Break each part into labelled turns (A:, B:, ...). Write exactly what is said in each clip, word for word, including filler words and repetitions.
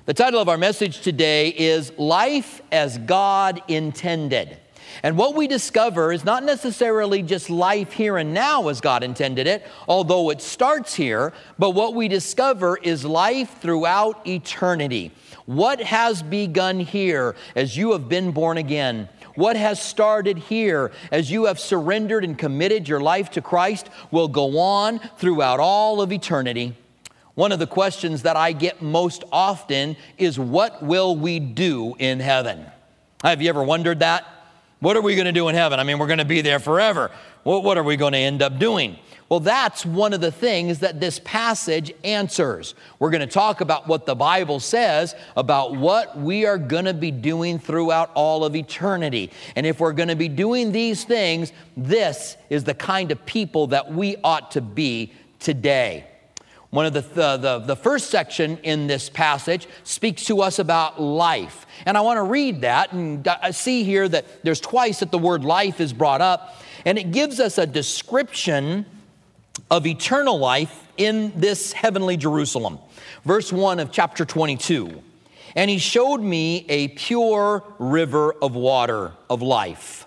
A: The title of our message today is Life as God Intended. And what we discover is not necessarily just life here and now as God intended it, although it starts here, but what we discover is life throughout eternity. What has begun here as you have been born again? What has started here as you have surrendered and committed your life to Christ will go on throughout all of eternity. One of the questions that I get most often is, what will we do in heaven? Have you ever wondered that? What are we going to do in heaven? I mean, we're going to be there forever. Well, what are we going to end up doing? Well, that's one of the things that this passage answers. We're going to talk about what the Bible says about what we are going to be doing throughout all of eternity. And if we're going to be doing these things, this is the kind of people that we ought to be today. One of the, the, the, the first section in this passage speaks to us about life. And I want to read that and see here that there's twice that the word life is brought up. And it gives us a description of eternal life in this heavenly Jerusalem. Verse one of chapter twenty-two. And he showed me a pure river of water of life,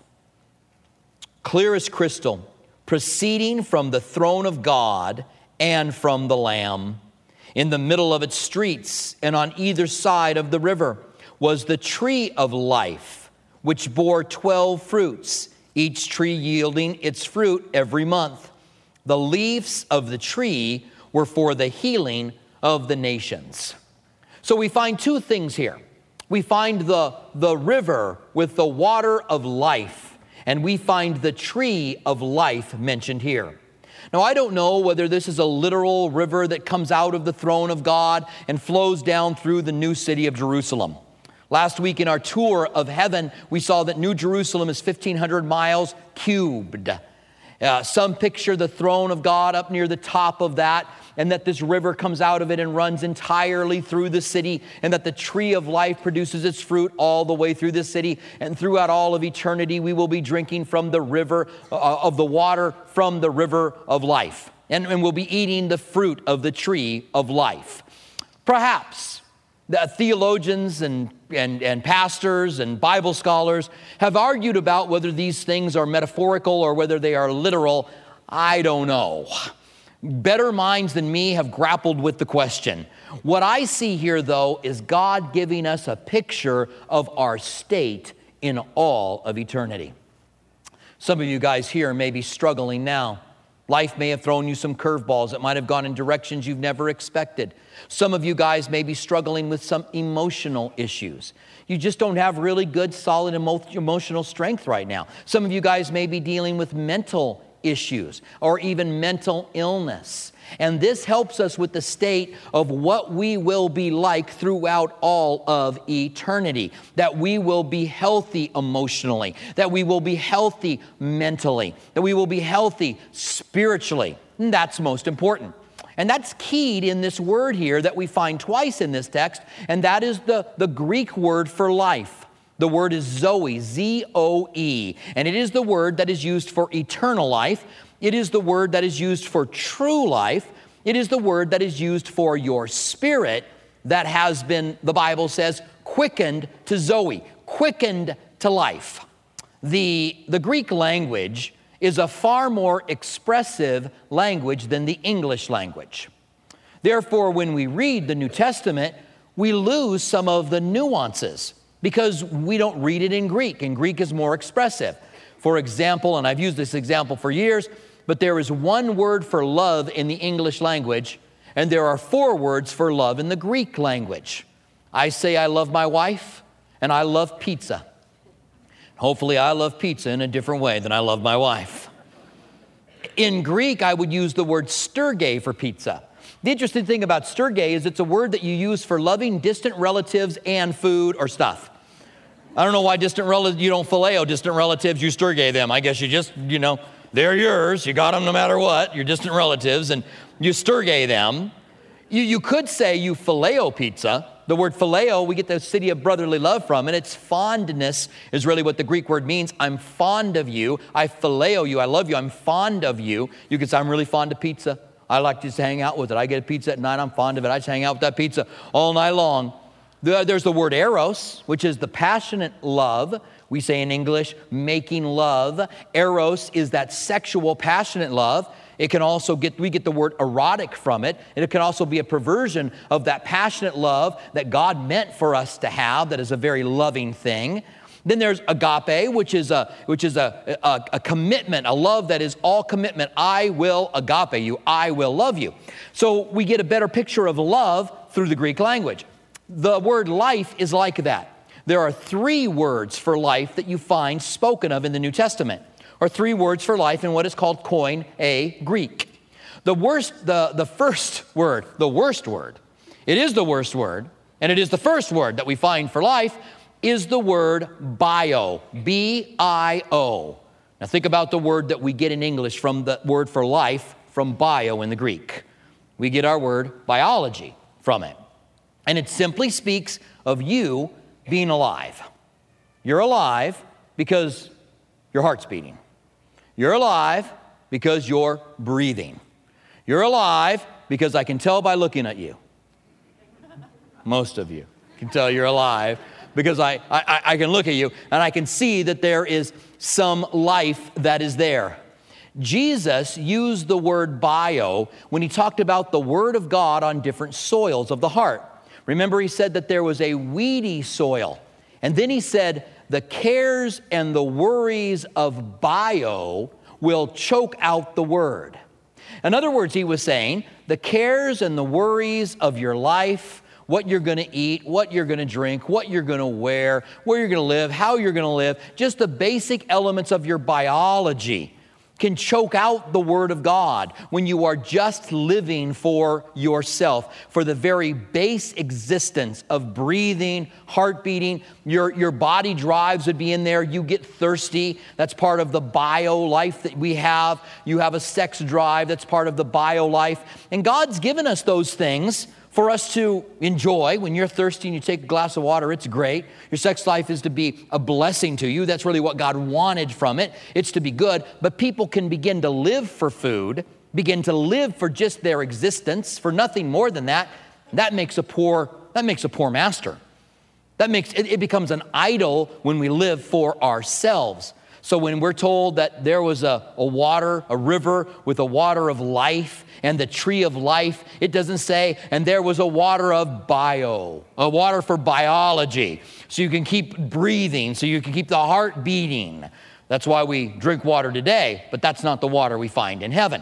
A: clear as crystal, proceeding from the throne of God and from the Lamb. In the middle of its streets and on either side of the river was the tree of life, which bore twelve fruits, each tree yielding its fruit every month. The leaves of the tree were for the healing of the nations. So we find two things here. We find the, the river with the water of life, and we find the tree of life mentioned here. Now, I don't know whether this is a literal river that comes out of the throne of God and flows down through the new city of Jerusalem. Last week in our tour of heaven, we saw that New Jerusalem is fifteen hundred miles cubed. Uh, some picture the throne of God up near the top of that, and that this river comes out of it and runs entirely through the city, and that the tree of life produces its fruit all the way through the city. And throughout all of eternity, we will be drinking from the river uh, of the water from the river of life. And, and we'll be eating the fruit of the tree of life. Perhaps the theologians and, and, and pastors and Bible scholars have argued about whether these things are metaphorical or whether they are literal. I don't know. Better minds than me have grappled with the question. What I see here, though, is God giving us a picture of our state in all of eternity. Some of you guys here may be struggling now. Life may have thrown you some curveballs that might have gone in directions you've never expected. Some of you guys may be struggling with some emotional issues. You just don't have really good, solid emo- emotional strength right now. Some of you guys may be dealing with mental issues or even mental illness. And this helps us with the state of what we will be like throughout all of eternity. That we will be healthy emotionally, that we will be healthy mentally, that we will be healthy spiritually. And that's most important. And that's keyed in this word here that we find twice in this text, and that is the, the Greek word for life. The word is Zoe, Z O E, and it is the word that is used for eternal life. It is the word that is used for true life. It is the word that is used for your spirit that has been, the Bible says, quickened to Zoe, quickened to life. The, the Greek language is a far more expressive language than the English language. Therefore, when we read the New Testament, we lose some of the nuances because we don't read it in Greek, and Greek is more expressive. For example, and I've used this example for years, but there is one word for love in the English language, and there are four words for love in the Greek language. I say I love my wife, and I love pizza. Hopefully I love pizza in a different way than I love my wife. In Greek, I would use the word sterge for pizza. The interesting thing about sterge is it's a word that you use for loving distant relatives and food or stuff. I don't know why distant relatives, you don't phileo distant relatives, you sterge them. I guess you just, you know, they're yours. You got them no matter what. Your distant relatives, and you sterge them. You, you could say you phileo pizza. The word phileo, we get the city of brotherly love from, and its fondness is really what the Greek word means. I'm fond of you. I phileo you. I love you. I'm fond of you. You could say, I'm really fond of pizza. I like to just hang out with it. I get a pizza at night. I'm fond of it. I just hang out with that pizza all night long. The, there's the word eros, which is the passionate love. We say in English, making love. Eros is that sexual, passionate love. It can also get, we get the word erotic from it. And it can also be a perversion of that passionate love that God meant for us to have, that is a very loving thing. Then there's agape, which is a which is a, a, a commitment, a love that is all commitment. I will agape you. I will love you. So we get a better picture of love through the Greek language. The word life is like that. There are three words for life that you find spoken of in the New Testament, or three words for life in what is called koine Greek. The worst, the, the first word, the worst word, it is the worst word, and it is the first word that we find for life, is the word bio, B I O. Now think about the word that we get in English from the word for life, from bio in the Greek. We get our word biology from it. And it simply speaks of you being alive. You're alive because your heart's beating. You're alive because you're breathing. You're alive because I can tell by looking at you. Most of you can tell you're alive because I, I, I can look at you and I can see that there is some life that is there. Jesus used the word bio when he talked about the word of God on different soils of the heart. Remember, he said that there was a weedy soil. And then he said, the cares and the worries of bio will choke out the word. In other words, he was saying, the cares and the worries of your life, what you're going to eat, what you're going to drink, what you're going to wear, where you're going to live, how you're going to live, just the basic elements of your biology can choke out the Word of God when you are just living for yourself, for the very base existence of breathing, heart beating. Your, your body drives would be in there. You get thirsty. That's part of the bio life that we have. You have a sex drive. That's part of the bio life. And God's given us those things for us to enjoy. When you're thirsty and you take a glass of water, it's great. Your sex life is to be a blessing to you. That's really what God wanted from it. It's to be good. But people can begin to live for food, begin to live for just their existence, for nothing more than that. That makes a poor, that makes a poor master. That makes, it, it becomes an idol when we live for ourselves. So when we're told that there was a, a water, a river with a water of life and the tree of life, it doesn't say, and there was a water of bio, a water for biology, so you can keep breathing, so you can keep the heart beating. That's why we drink water today, but that's not the water we find in heaven.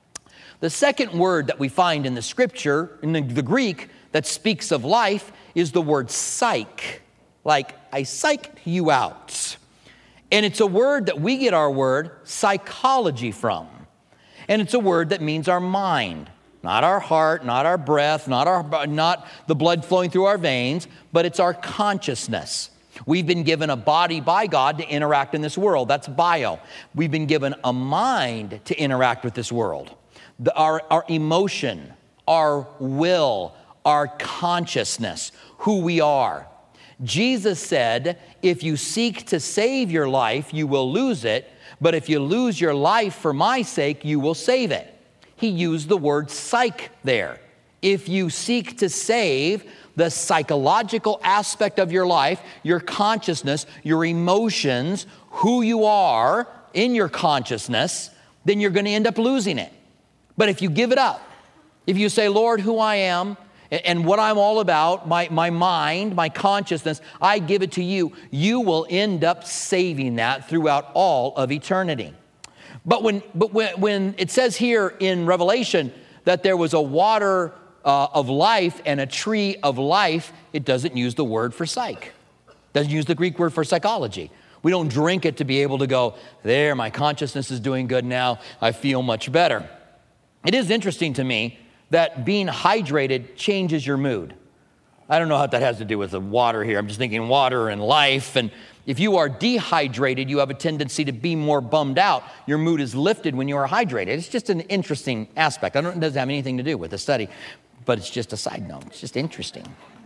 A: The second word that we find in the scripture, in the, the Greek, that speaks of life is the word psych, like I psyched you out. And it's a word that we get our word psychology from. And it's a word that means our mind, not our heart, not our breath, not our not the blood flowing through our veins, but it's our consciousness. We've been given a body by God to interact in this world. That's bio. We've been given a mind to interact with this world. The, our, our emotion, our will, our consciousness, who we are. Jesus said, if you seek to save your life, you will lose it. But if you lose your life for my sake, you will save it. He used the word psych there. If you seek to save the psychological aspect of your life, your consciousness, your emotions, who you are in your consciousness, then you're going to end up losing it. But if you give it up, if you say, Lord, who I am, and what I'm all about, my, my mind, my consciousness, I give it to you. You will end up saving that throughout all of eternity. But when, but when, when it says here in Revelation that there was a water uh, of life and a tree of life, it doesn't use the word for psych. It doesn't use the Greek word for psychology. We don't drink it to be able to go, there, my consciousness is doing good now. I feel much better. It is interesting to me that being hydrated changes your mood. I don't know what that has to do with the water here. I'm just thinking water and life. And if you are dehydrated, you have a tendency to be more bummed out. Your mood is lifted when you are hydrated. It's just an interesting aspect. I don't, it doesn't have anything to do with the study, but it's just a side note. It's just interesting.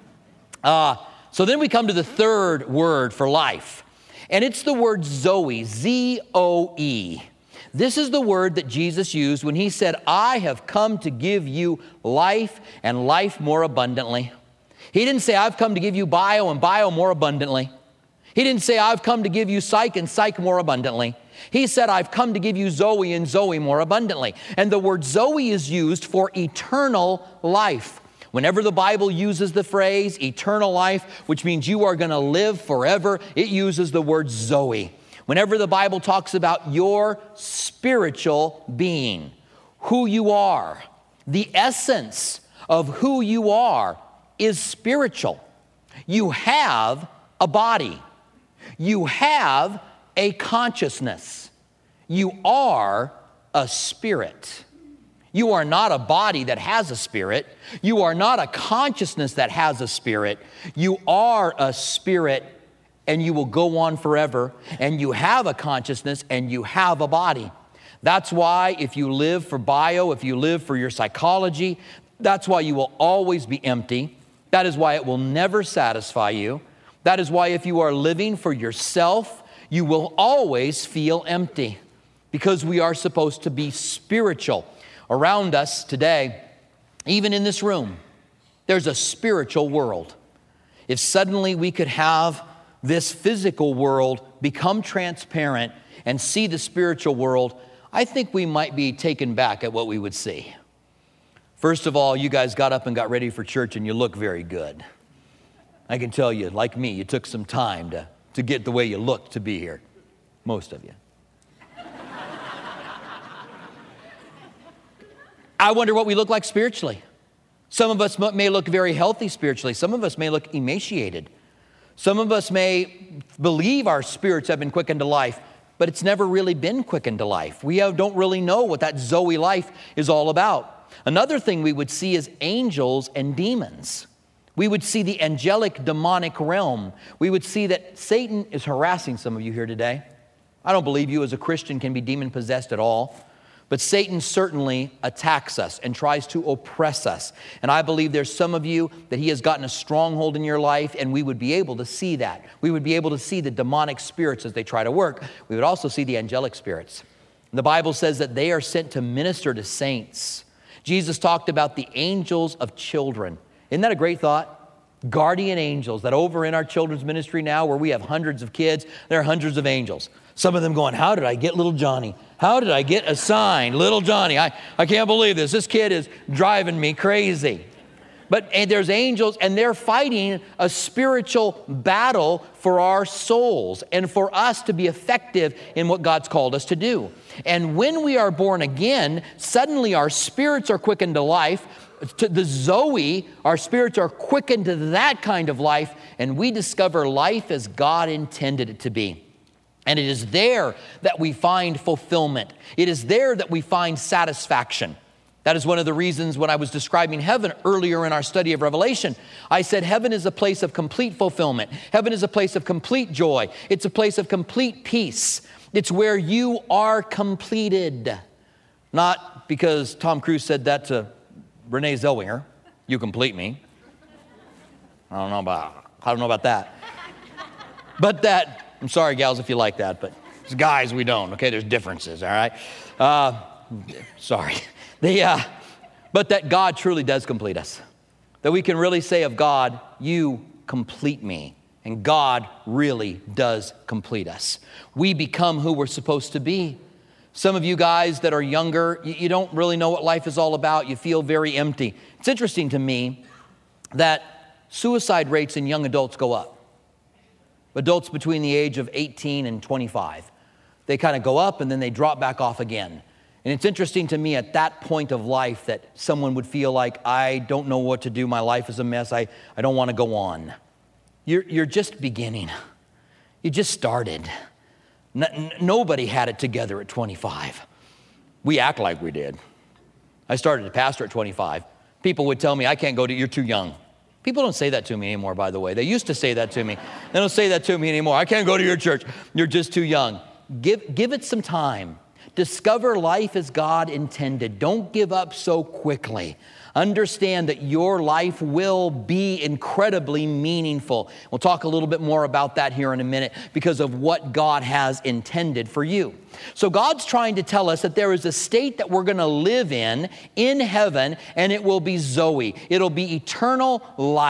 A: Uh, so then we come to the third word for life, and it's the word Zoe, Z O E. This is the word that Jesus used when he said, I have come to give you life and life more abundantly. He didn't say, I've come to give you bio and bio more abundantly. He didn't say, I've come to give you psych and psych more abundantly. He said, I've come to give you Zoe and Zoe more abundantly. And the word Zoe is used for eternal life. Whenever the Bible uses the phrase eternal life, which means you are going to live forever, it uses the word Zoe. Whenever the Bible talks about your spiritual being, who you are, the essence of who you are is spiritual. You have a body. You have a consciousness. You are a spirit. You are not a body that has a spirit. You are not a consciousness that has a spirit. You are a spirit, and you will go on forever. And you have a consciousness, and you have a body. That's why if you live for bio, if you live for your psychology, that's why you will always be empty. That is why it will never satisfy you. That is why if you are living for yourself, you will always feel empty, because we are supposed to be spiritual. Around us today, even in this room, there's a spiritual world. If suddenly we could have this physical world become transparent and see the spiritual world, I think we might be taken back at what we would see. First of all, you guys got up and got ready for church, and you look very good. I can tell you, like me, you took some time to, to get the way you look to be here. Most of you. I wonder what we look like spiritually. Some of us may look very healthy spiritually. Some of us may look emaciated. Some of us may believe our spirits have been quickened to life, but it's never really been quickened to life. We have, don't really know what that Zoe life is all about. Another thing we would see is angels and demons. We would see the angelic demonic realm. We would see that Satan is harassing some of you here today. I don't believe you as a Christian can be demon-possessed at all. But Satan certainly attacks us and tries to oppress us. And I believe there's some of you that he has gotten a stronghold in your life, and we would be able to see that. We would be able to see the demonic spirits as they try to work. We would also see the angelic spirits. And the Bible says that they are sent to minister to saints. Jesus talked about the angels of children. Isn't that a great thought? Guardian angels, that over in our children's ministry now, where we have hundreds of kids, there are hundreds of angels. Some of them going, how did I get little Johnny? How did I get assigned little Johnny? I, I can't believe this. This kid is driving me crazy. But and there's angels, and they're fighting a spiritual battle for our souls and for us to be effective in what God's called us to do. And when we are born again, suddenly our spirits are quickened to life. To the Zoe, our spirits are quickened to that kind of life, and we discover life as God intended it to be. And it is there that we find fulfillment. It is there that we find satisfaction. That is one of the reasons when I was describing heaven earlier in our study of Revelation, I said heaven is a place of complete fulfillment. Heaven is a place of complete joy. It's a place of complete peace. It's where you are completed. Not because Tom Cruise said that to Renee Zellweger, you complete me. I don't know about, I don't know about that. But that, I'm sorry, gals, if you like that, but as guys, we don't, okay? There's differences, all right? Uh, sorry. The, uh, but that God truly does complete us. That we can really say of God, you complete me. And God really does complete us. We become who we're supposed to be. Some of you guys that are younger, you, you don't really know what life is all about. You feel very empty. It's interesting to me that suicide rates in young adults go up. Adults between the age of eighteen and twenty-five. They kind of go up and then they drop back off again. And it's interesting to me at that point of life that someone would feel like, I don't know what to do. My life is a mess. I, I don't want to go on. You're, you're just beginning. You just started. N- nobody had it together at twenty-five. We act like we did. I started to pastor at twenty-five. People would tell me, I can't go to, you're too young. People don't say that to me anymore, by the way. They used to say that to me. They don't say that to me anymore. I can't go to your church. You're just too young. Give, give it some time. Discover life as God intended. Don't give up so quickly. Understand that your life will be incredibly meaningful. We'll talk a little bit more about that here in a minute because of what God has intended for you. So God's trying to tell us that there is a state that we're going to live in, in heaven, and it will be Zoe. It'll be eternal life.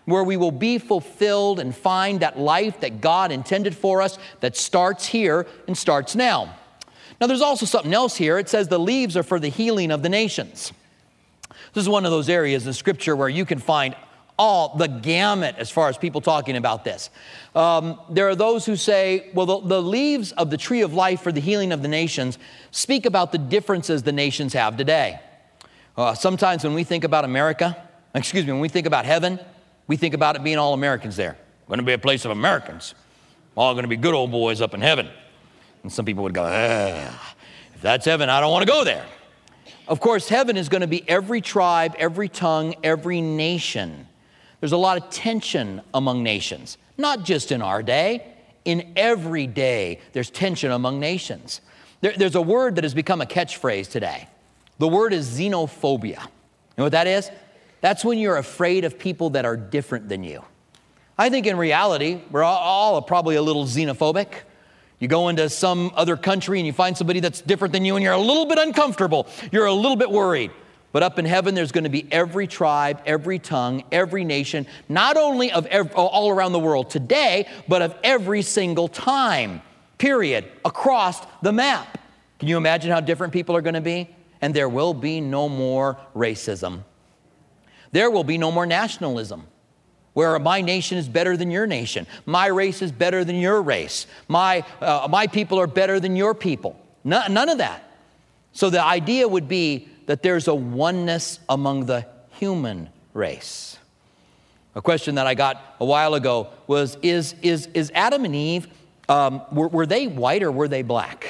A: where we will be fulfilled and find that life that God intended for us that starts here and starts now. Now, there's also something else here. It says the leaves are for the healing of the nations. This is one of those areas in Scripture where you can find all the gamut as far as people talking about this. Um, there are those who say, well, the, the leaves of the tree of life for the healing of the nations speak about the differences the nations have today. Uh, sometimes when we think about America, excuse me, when we think about heaven, we think about it being all Americans there. Going to be a place of Americans. All going to be good old boys up in heaven. And some people would go, ah, if that's heaven, I don't want to go there. Of course, heaven is going to be every tribe, every tongue, every nation. There's a lot of tension among nations, not just in our day. In every day, there's tension among nations. There, there's a word that has become a catchphrase today. The word is xenophobia. You know what that is? That's when you're afraid of people that are different than you. I think in reality, we're all, all probably a little xenophobic. You go into some other country and you find somebody that's different than you and you're a little bit uncomfortable. You're a little bit worried. But up in heaven, there's going to be every tribe, every tongue, every nation, not only of every, all around the world today, but of every single time, period, across the map. Can you imagine how different people are going to be? And there will be no more racism. There will be no more nationalism, where my nation is better than your nation. My race is better than your race. My, uh, my people are better than your people. None, none of that. So the idea would be that there's a oneness among the human race. A question that I got a while ago was, is, is, is Adam and Eve, um, were, were they white or were they black?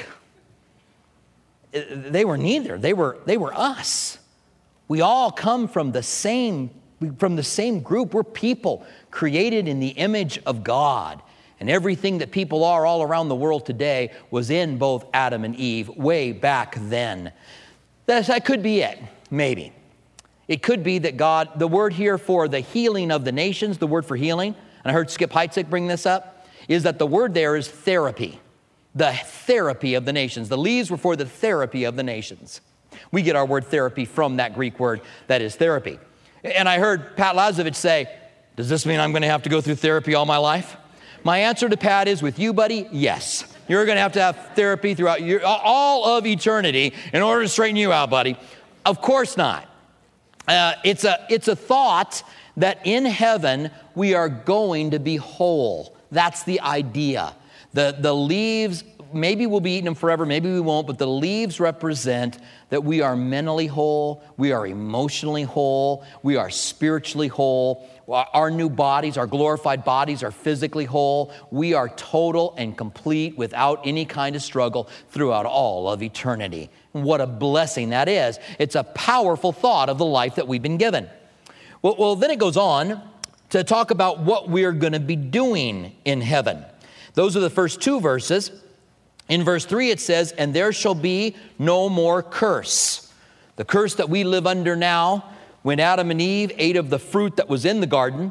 A: They were neither. They were, they were us. We all come from the same, from the same group. We're people created in the image of God. And everything that people are all around the world today was in both Adam and Eve way back then. That, that could be it, maybe. It could be that God, the word here for the healing of the nations, the word for healing, and I heard Skip Heitzig bring this up, is that the word there is therapy. The therapy of the nations. The leaves were for the therapy of the nations. We get our word therapy from that Greek word that is therapy. And I heard Pat Lazovich say, does this mean I'm going to have to go through therapy all my life? My answer to Pat is, with you, buddy, yes. You're going to have to have therapy throughout your, all of eternity in order to straighten you out, buddy. Of course not. Uh, it's a, it's a thought that in heaven we are going to be whole. That's the idea. The, the leaves, maybe we'll be eating them forever, maybe we won't, but the leaves represent that we are mentally whole, we are emotionally whole, we are spiritually whole. Our new bodies, our glorified bodies are physically whole. We are total and complete without any kind of struggle throughout all of eternity. What a blessing that is. It's a powerful thought of the life that we've been given. Well, well then it goes on to talk about what we're going to be doing in heaven. Those are the first two verses. In verse three it says, and there shall be no more curse. The curse that we live under now, when Adam and Eve ate of the fruit that was in the garden,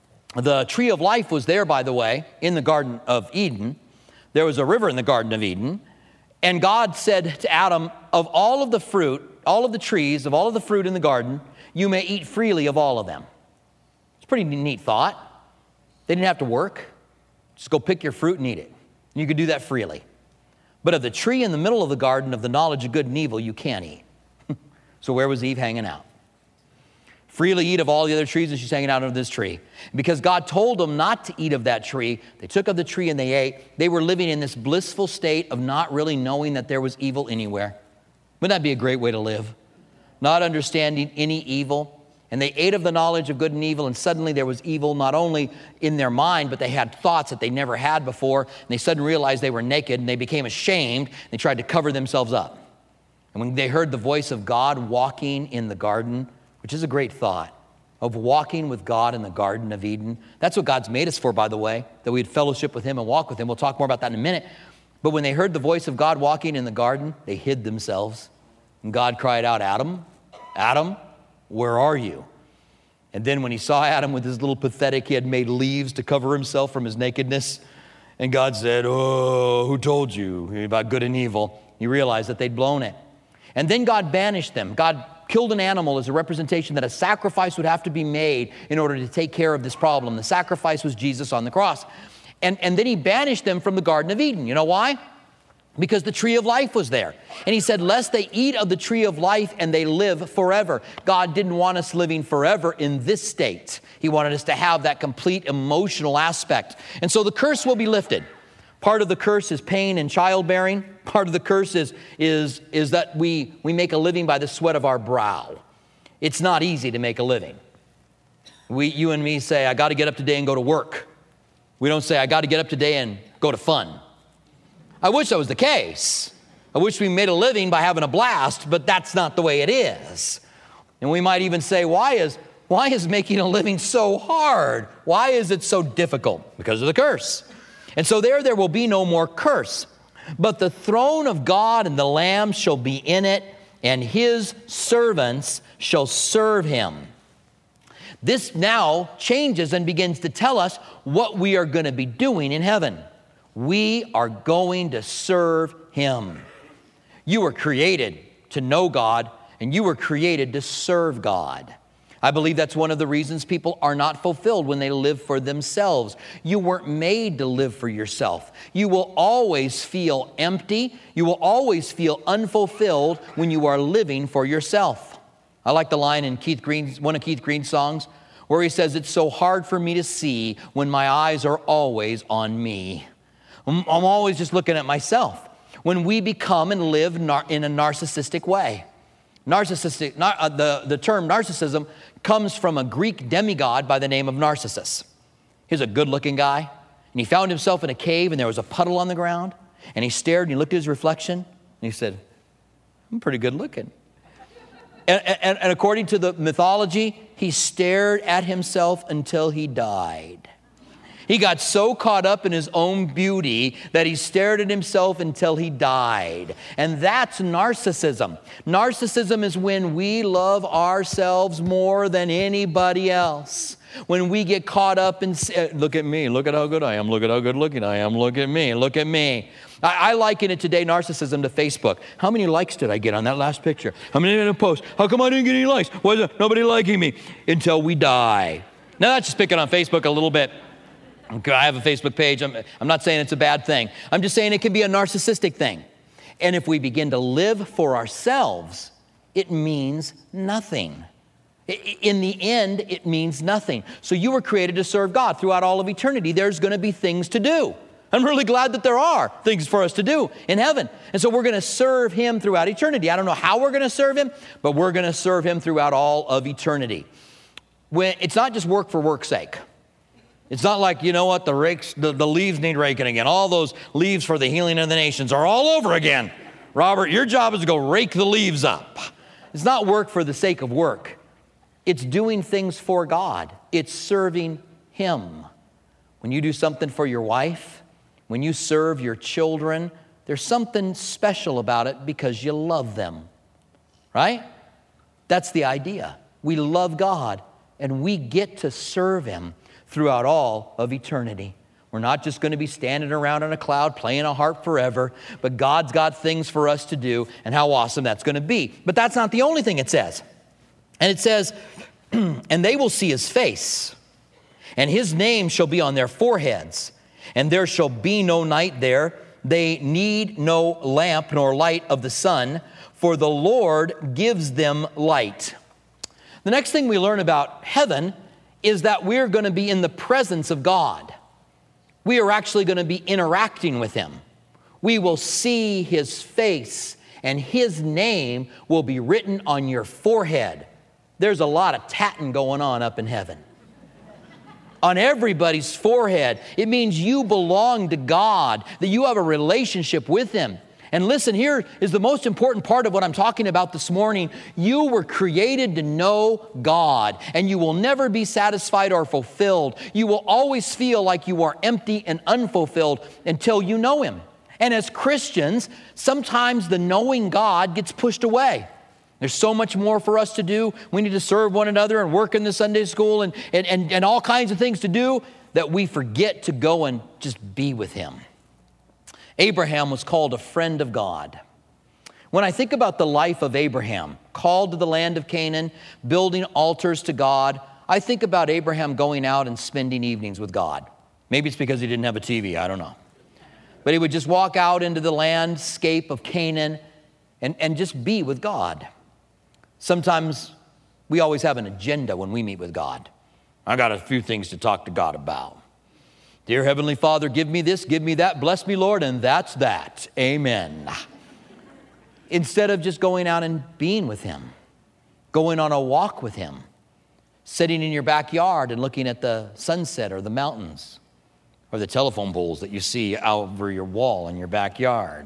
A: the tree of life was there, by the way, in the Garden of Eden. There was a river in the Garden of Eden. And God said to Adam, of all of the fruit, all of the trees, of all of the fruit in the garden, you may eat freely of all of them. It's a pretty neat thought. They didn't have to work. Just go pick your fruit and eat it. And you could do that freely. But of the tree in the middle of the garden of the knowledge of good and evil, you can't eat. So where was Eve hanging out? Freely eat of all the other trees, and she's hanging out under this tree. Because God told them not to eat of that tree, they took of the tree and they ate. They were living in this blissful state of not really knowing that there was evil anywhere. Wouldn't that be a great way to live? Not understanding any evil. And they ate of the knowledge of good and evil, and suddenly there was evil not only in their mind, but they had thoughts that they never had before. And they suddenly realized they were naked, and they became ashamed. They tried to cover themselves up. And when they heard the voice of God walking in the garden, which is a great thought, of walking with God in the Garden of Eden. That's what God's made us for, by the way, that we'd fellowship with him and walk with him. We'll talk more about that in a minute. But when they heard the voice of God walking in the garden, they hid themselves. And God cried out, Adam, Adam, where are you? And then when he saw Adam with his little pathetic, he had made leaves to cover himself from his nakedness. And God said, oh, who told you about good and evil? He realized that they'd blown it. And then God banished them. God killed an animal as a representation that a sacrifice would have to be made in order to take care of this problem. The sacrifice was Jesus on the cross. And, and then he banished them from the Garden of Eden. You know why? Because the tree of life was there. And he said, lest they eat of the tree of life and they live forever. God didn't want us living forever in this state. He wanted us to have that complete emotional aspect. And so the curse will be lifted. Part of the curse is pain and childbearing. Part of the curse is, is, is that we, we make a living by the sweat of our brow. It's not easy to make a living. We, you and me say, I got to get up today and go to work. We don't say, I got to get up today and go to fun. I wish that was the case. I wish we made a living by having a blast, but that's not the way it is. And we might even say, why is, why is making a living so hard? Why is it so difficult? Because of the curse. And so there, there will be no more curse. But the throne of God and the Lamb shall be in it, and his servants shall serve him. This now changes and begins to tell us what we are going to be doing in heaven. We are going to serve him. You were created to know God, and you were created to serve God. I believe that's one of the reasons people are not fulfilled when they live for themselves. You weren't made to live for yourself. You will always feel empty. You will always feel unfulfilled when you are living for yourself. I like the line in Keith Green's, one of Keith Green's songs where he says, it's so hard for me to see when my eyes are always on me. I'm always just looking at myself. When we become and live nar- in a narcissistic way. Narcissistic, nar- uh, the, the term narcissism comes from a Greek demigod by the name of Narcissus. He's a good-looking guy, and he found himself in a cave, and there was a puddle on the ground, and he stared, and he looked at his reflection, and he said, I'm pretty good-looking. And, and, and according to the mythology, he stared at himself until he died. He got so caught up in his own beauty that he stared at himself until he died. And that's narcissism. Narcissism is when we love ourselves more than anybody else. When we get caught up in, look at me, look at how good I am, look at how good looking I am, look at me, look at me. I, I liken it today, narcissism, to Facebook. How many likes did I get on that last picture? How many did I post? How come I didn't get any likes? Why is there nobody liking me? Until we die. Now that's just picking on Facebook a little bit. I have a Facebook page. I'm, I'm not saying it's a bad thing. I'm just saying it can be a narcissistic thing. And if we begin to live for ourselves, it means nothing. In the end, it means nothing. So you were created to serve God. Throughout all of eternity, there's going to be things to do. I'm really glad that there are things for us to do in heaven. And so we're going to serve him throughout eternity. I don't know how we're going to serve him, but we're going to serve him throughout all of eternity. When, it's not just work for work's sake. It's not like, you know what, the rakes, the, the leaves need raking again. All those leaves for the healing of the nations are all over again. Robert, your job is to go rake the leaves up. It's not work for the sake of work. It's doing things for God. It's serving him. When you do something for your wife, when you serve your children, there's something special about it because you love them, right? That's the idea. We love God, and we get to serve him throughout all of eternity. We're not just going to be standing around on a cloud playing a harp forever, but God's got things for us to do, and how awesome that's going to be. But that's not the only thing it says. And it says, and they will see his face, and his name shall be on their foreheads, and there shall be no night there. They need no lamp nor light of the sun, for the Lord gives them light. The next thing we learn about heaven is that we're going to be in the presence of God. We are actually going to be interacting with him. We will see his face, and his name will be written on your forehead. There's a lot of tatting going on up in heaven. On everybody's forehead. It means you belong to God, that you have a relationship with him. And listen, here is the most important part of what I'm talking about this morning. You were created to know God, and you will never be satisfied or fulfilled. You will always feel like you are empty and unfulfilled until you know him. And as Christians, sometimes the knowing God gets pushed away. There's so much more for us to do. We need to serve one another and work in the Sunday school and, and, and, and all kinds of things to do that we forget to go and just be with him. Abraham was called a friend of God. When I think about the life of Abraham, called to the land of Canaan, building altars to God, I think about Abraham going out and spending evenings with God. Maybe it's because he didn't have a T V, I don't know. But he would just walk out into the landscape of Canaan and, and just be with God. Sometimes we always have an agenda when we meet with God. I got a few things to talk to God about. Dear Heavenly Father, give me this, give me that, bless me, Lord, and that's that. Amen. Instead of just going out and being with him, going on a walk with him, sitting in your backyard and looking at the sunset or the mountains or the telephone poles that you see over your wall in your backyard.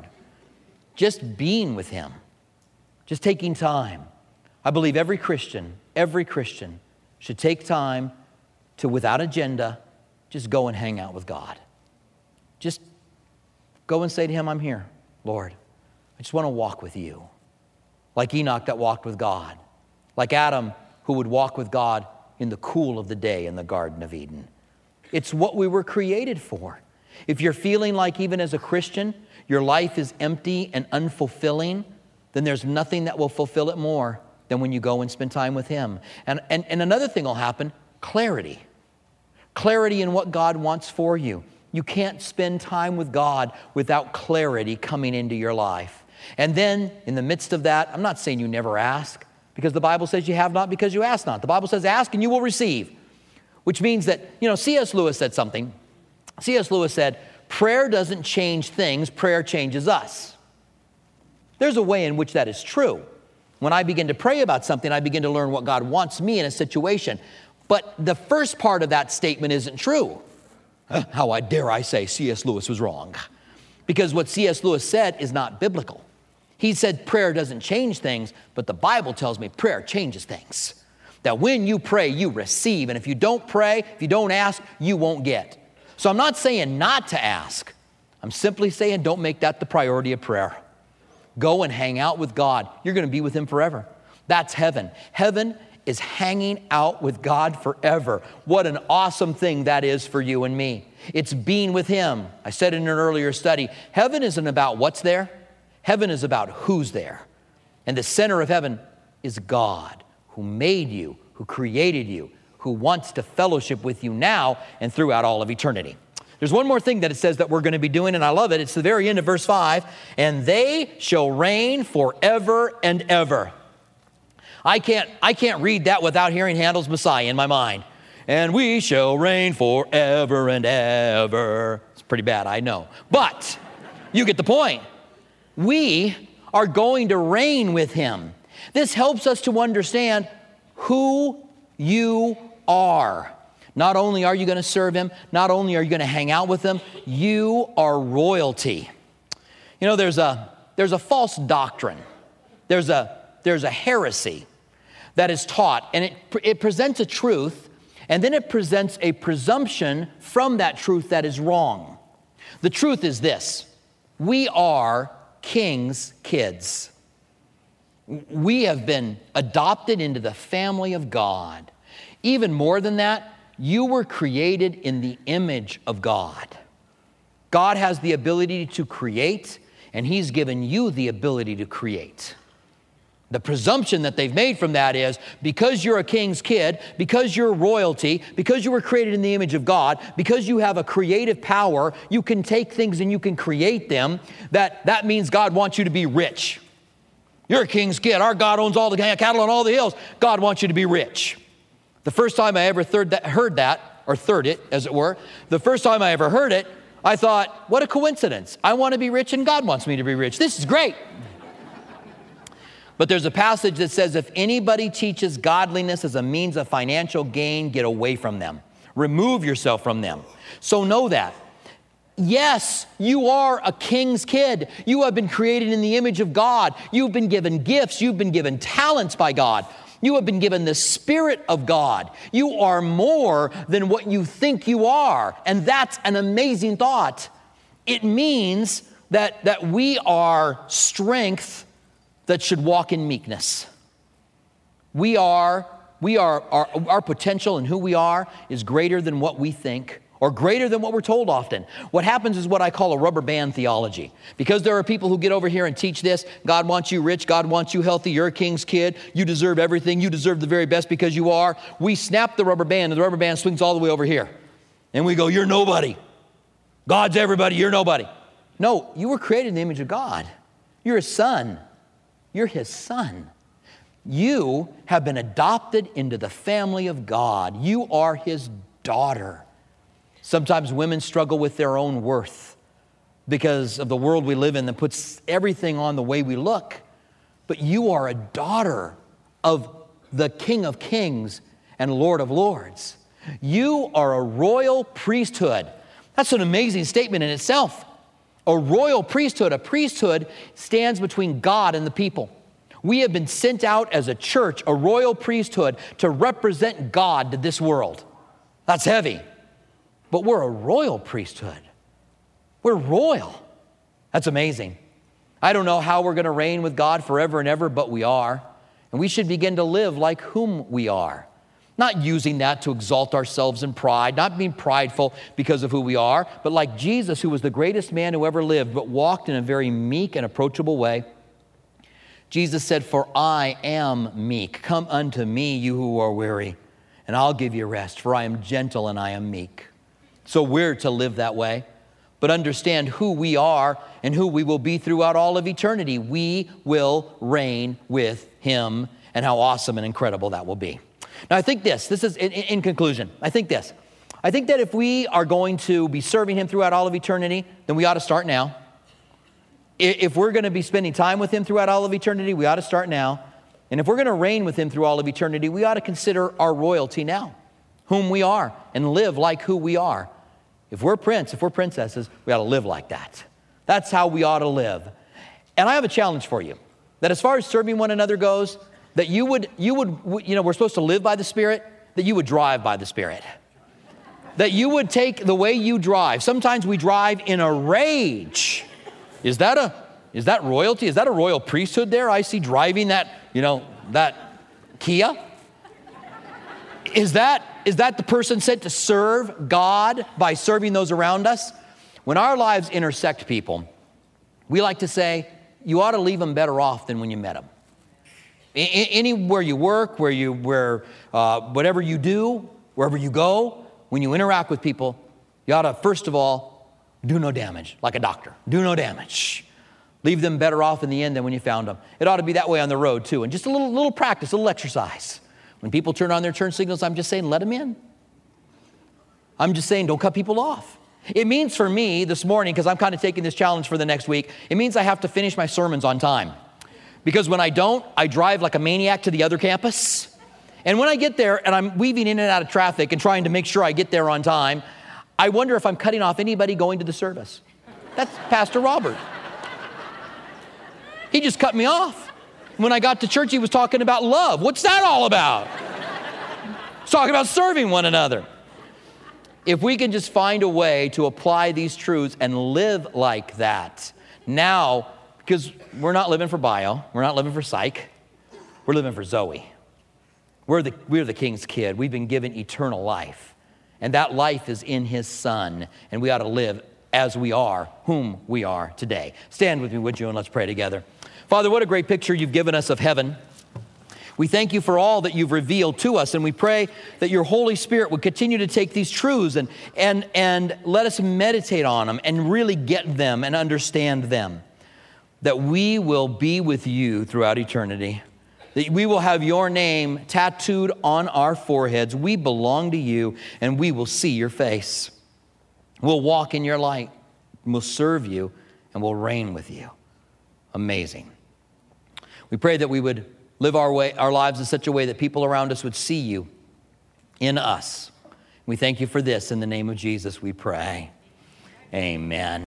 A: Just being with him, just taking time. I believe every Christian, every Christian should take time to, without agenda, just go and hang out with God. Just go and say to him, I'm here, Lord. I just want to walk with you. Like Enoch that walked with God. Like Adam who would walk with God in the cool of the day in the Garden of Eden. It's what we were created for. If you're feeling like even as a Christian, your life is empty and unfulfilling, then there's nothing that will fulfill it more than when you go and spend time with him. And, and, and another thing will happen, clarity. Clarity in what God wants for you. You can't spend time with God without clarity coming into your life. And then in the midst of that, I'm not saying you never ask, because the Bible says you have not because you ask not. The Bible says ask and you will receive, which means that, you know, C S Lewis said something. C S Lewis said, prayer doesn't change things, prayer changes us. There's a way in which that is true. When I begin to pray about something, I begin to learn what God wants me in a situation. But the first part of that statement isn't true. How I dare I say C S Lewis was wrong. Because what C S Lewis said is not biblical. He said prayer doesn't change things, but the Bible tells me prayer changes things. That when you pray, you receive. And if you don't pray, if you don't ask, you won't get. So I'm not saying not to ask. I'm simply saying don't make that the priority of prayer. Go and hang out with God. You're going to be with him forever. That's heaven. Heaven is hanging out with God forever. What an awesome thing that is for you and me. It's being with him. I said in an earlier study, heaven isn't about what's there. Heaven is about who's there. And the center of heaven is God, who made you, who created you, who wants to fellowship with you now and throughout all of eternity. There's one more thing that it says that we're going to be doing, and I love it. It's the very end of verse five. And they shall reign forever and ever. I can't, I can't read that without hearing Handel's Messiah in my mind. And we shall reign forever and ever. It's pretty bad, I know. But you get the point. We are going to reign with him. This helps us to understand who you are. Not only are you going to serve him, not only are you going to hang out with him, you are royalty. You know, there's a, there's a false doctrine. There's a, there's a heresy that is taught, and it, it presents a truth, and then it presents a presumption from that truth that is wrong. The truth is this: we are king's kids. We have been adopted into the family of God. Even more than that, you were created in the image of God. God has the ability to create, and he's given you the ability to create. The presumption that they've made from that is because you're a king's kid, because you're royalty, because you were created in the image of God, because you have a creative power, you can take things and you can create them, that that means God wants you to be rich. You're a king's kid. Our God owns all the cattle on all the hills. God wants you to be rich. The first time I ever heard that, heard that, or third it, as it were, the first time I ever heard it, I thought, what a coincidence. I want to be rich and God wants me to be rich. This is great. But there's a passage that says, if anybody teaches godliness as a means of financial gain, get away from them. Remove yourself from them. So know that. Yes, you are a king's kid. You have been created in the image of God. You've been given gifts. You've been given talents by God. You have been given the Spirit of God. You are more than what you think you are. And that's an amazing thought. It means that, that we are strength that should walk in meekness. We are, we are, our, our potential and who we are is greater than what we think or greater than what we're told often. What happens is what I call a rubber band theology. Because there are people who get over here and teach this, God wants you rich, God wants you healthy, you're a king's kid, you deserve everything, you deserve the very best because you are. We snap the rubber band and the rubber band swings all the way over here. And we go, you're nobody. God's everybody, you're nobody. No, you were created in the image of God. You're his son. You're his son. You have been adopted into the family of God. You are his daughter. Sometimes women struggle with their own worth because of the world we live in that puts everything on the way we look. But you are a daughter of the King of Kings and Lord of Lords. You are a royal priesthood. That's an amazing statement in itself. A royal priesthood. A priesthood stands between God and the people. We have been sent out as a church, a royal priesthood, to represent God to this world. That's heavy. But we're a royal priesthood. We're royal. That's amazing. I don't know how we're going to reign with God forever and ever, but we are. And we should begin to live like whom we are. Not using that to exalt ourselves in pride, not being prideful because of who we are, but like Jesus, who was the greatest man who ever lived, but walked in a very meek and approachable way. Jesus said, for I am meek. Come unto me, you who are weary, and I'll give you rest, for I am gentle and I am meek. So we're to live that way, but understand who we are and who we will be throughout all of eternity. We will reign with him, and how awesome and incredible that will be. Now, I think this, this is in, in conclusion, I think this. I think that if we are going to be serving him throughout all of eternity, then we ought to start now. If we're going to be spending time with him throughout all of eternity, we ought to start now. And if we're going to reign with him through all of eternity, we ought to consider our royalty now, whom we are, and live like who we are. If we're prince, if we're princesses, we ought to live like that. That's how we ought to live. And I have a challenge for you, that as far as serving one another goes, that you would, you would, you know, we're supposed to live by the Spirit, that you would drive by the Spirit. That you would take the way you drive. Sometimes we drive in a rage. Is that a, is that royalty? Is that a royal priesthood there? I see driving that, you know, that Kia. Is that, is that the person sent to serve God by serving those around us? When our lives intersect people, we like to say, you ought to leave them better off than when you met them. Anywhere you work, where you, where, uh, whatever you do, wherever you go, when you interact with people, you ought to, first of all, do no damage, like a doctor. Do no damage. Leave them better off in the end than when you found them. It ought to be that way on the road, too. And just a little, little practice, a little exercise. When people turn on their turn signals, I'm just saying, let them in. I'm just saying, don't cut people off. It means for me this morning, because I'm kind of taking this challenge for the next week, it means I have to finish my sermons on time. Because when I don't, I drive like a maniac to the other campus. And when I get there and I'm weaving in and out of traffic and trying to make sure I get there on time, I wonder if I'm cutting off anybody going to the service. That's Pastor Robert. He just cut me off. When I got to church, he was talking about love. What's that all about? He's talking about serving one another. If we can just find a way to apply these truths and live like that now, because we're not living for bio, we're not living for psych, we're living for Zoe. We're the, we're the King's kid. We've been given eternal life. And that life is in his Son. And we ought to live as we are, whom we are today. Stand with me, would you, and let's pray together. Father, what a great picture you've given us of heaven. We thank you for all that you've revealed to us, and we pray that your Holy Spirit would continue to take these truths and, and, and let us meditate on them and really get them and understand them, that we will be with you throughout eternity, that we will have your name tattooed on our foreheads. We belong to you, and we will see your face. We'll walk in your light, and we'll serve you, and we'll reign with you. Amazing. We pray that we would live our way, our lives in such a way that people around us would see you in us. We thank you for this. In the name of Jesus, we pray. Amen.